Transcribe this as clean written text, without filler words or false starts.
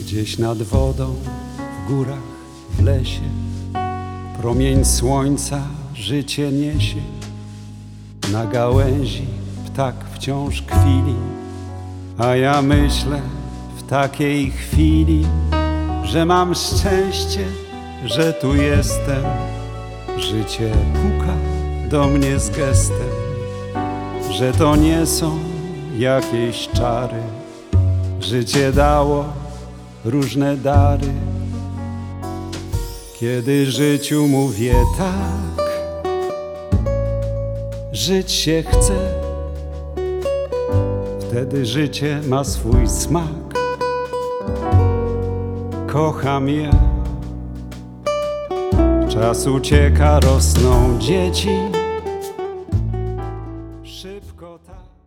Gdzieś nad wodą, w górach, w lesie, promień słońca życie niesie. Na gałęzi ptak wciąż kwili, a ja myślę w takiej chwili, że mam szczęście, że tu jestem. Życie puka do mnie z gestem, że to nie są jakieś czary. Życie dało różne dary. Kiedy życiu mówię tak, żyć się chce, wtedy życie ma swój smak. Kocham je. Czas ucieka, rosną dzieci. Szybko tak.